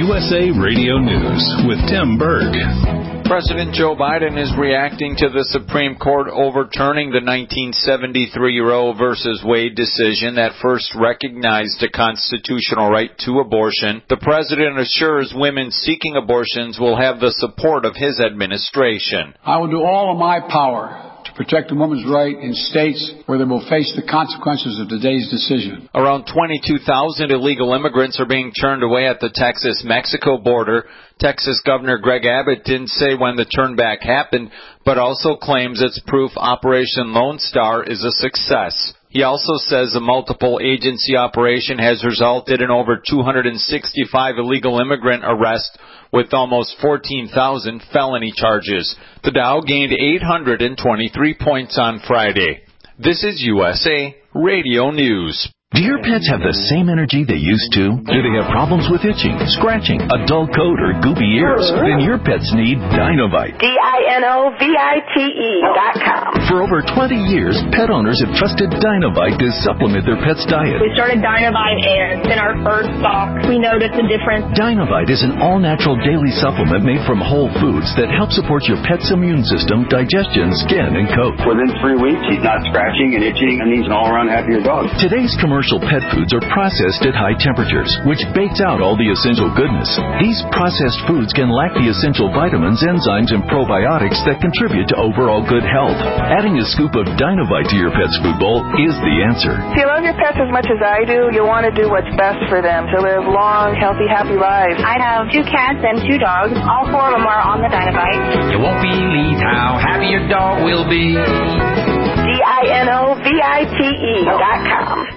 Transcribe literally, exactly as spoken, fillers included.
U S A Radio News with Tim Berg. President Joe Biden is reacting to the Supreme Court overturning the nineteen seventy-three Roe versus Wade decision that first recognized a constitutional right to abortion. The president assures women seeking abortions will have the support of his administration. I will do all in my power to protect a woman's right in states where they will face the consequences of today's decision. Around twenty-two thousand illegal immigrants are being turned away at the Texas-Mexico border. Texas Governor Greg Abbott didn't say when the turnback happened, but also claims it's proof Operation Lone Star is a success. He also says a multiple agency operation has resulted in over two hundred sixty-five illegal immigrant arrests with almost fourteen thousand felony charges. The Dow gained eight hundred twenty-three points on Friday. This is U S A Radio News. Do your pets have the same energy they used to? Do they have problems with itching, scratching, a dull coat, or goopy ears? Then your pets need Dinovite. D I N O V I T E dot com. For over twenty years, pet owners have trusted Dinovite to supplement their pet's diet. We started Dinovite, and in our first stock, we noticed a difference. Dinovite is an all-natural daily supplement made from whole foods that help support your pet's immune system, digestion, skin, and coat. Within three weeks, he's not scratching and itching, and he's an all-around happier dog. Today's commercial Commercial pet foods are processed at high temperatures, which bakes out all the essential goodness. These processed foods can lack the essential vitamins, enzymes, and probiotics that contribute to overall good health. Adding a scoop of Dinovite to your pet's food bowl is the answer. If you love your pets as much as I do, you'll want to do what's best for them to live long, healthy, happy lives. I have two cats and two dogs. All four of them are on the Dinovite. You won't believe how happy your dog will be. D I N O V I T E dot com.